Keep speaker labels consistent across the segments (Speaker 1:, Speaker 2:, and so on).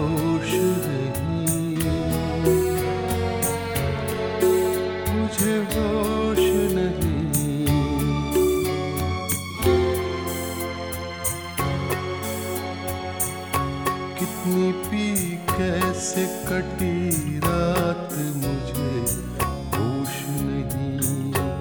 Speaker 1: होश नहीं, मुझे होश नहीं। कितनी पी कैसे कटी रात, मुझे होश नहीं।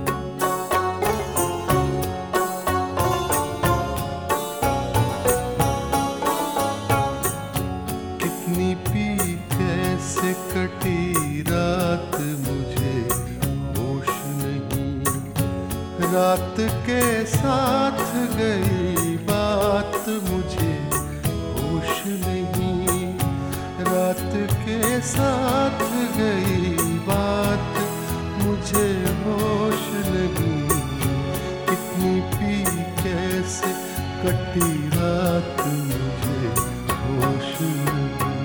Speaker 1: कितनी पी कैसे कटी रात, मुझे होश नहीं। रात के साथ गई बात, मुझे होश नहीं। रात के साथ गई बात, मुझे होश नहीं। कितनी पी कैसे कटी रात, मुझे होश नहीं।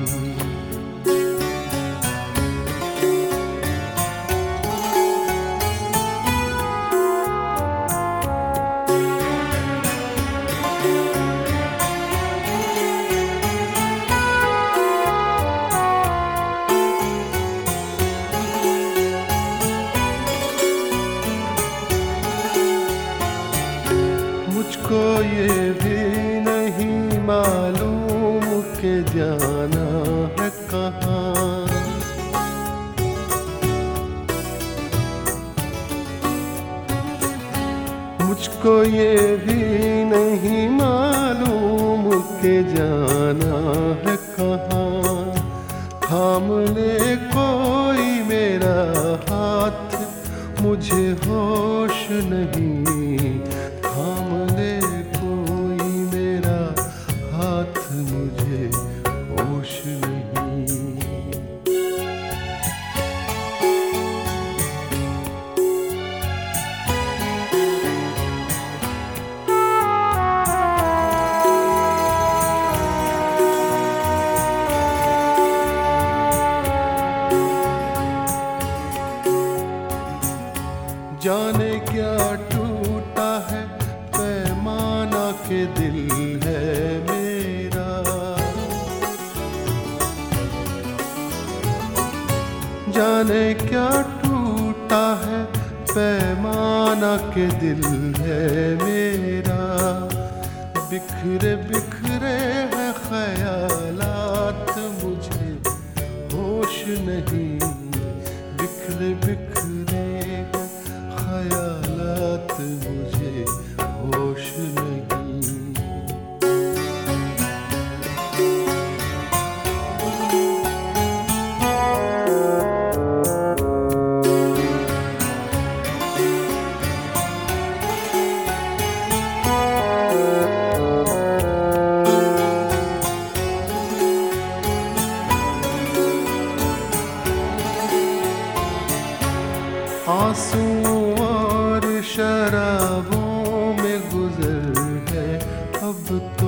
Speaker 1: मुझको ये भी नहीं मालूम कि जाना है कहाँ। मुझको ये भी नहीं मालूम कि जाना है कहाँ। थाम ले कोई मेरा हाथ, मुझे होश नहीं। थाम ले कोई मेरा हाथ, मुझे होश नहीं। जाने क्या टूटा है पैमाना के दिल है मेरा। जाने क्या टूटा है पैमाना के दिल है मेरा। बिखरे बिखरे हैं ख्यालात, मुझे होश नहीं। बिखरे बिखरे ख्यालात, मुझे होश नहीं। आंसू और शराबों में गुजर है अब तो।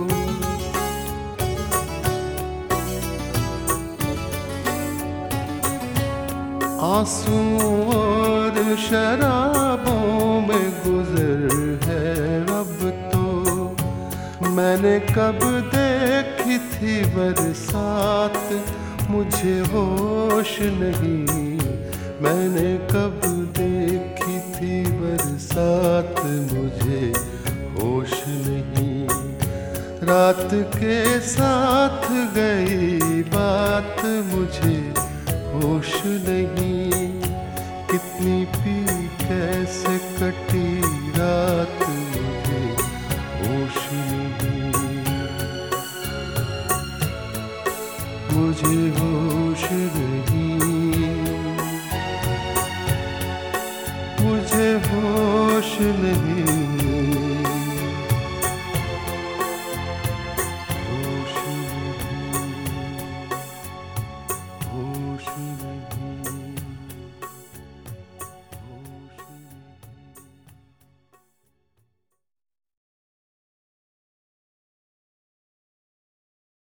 Speaker 1: आंसू और शराबों में गुजर है अब तो। मैंने कब देखी थी बरसात, मुझे होश नहीं। मैंने कब देखी थी बरसात, मुझे होश नहीं। रात के साथ गई बात, मुझे होश नहीं। कितनी पी कैसे कटी रात, मुझे होश नहीं। मुझे होश नहीं।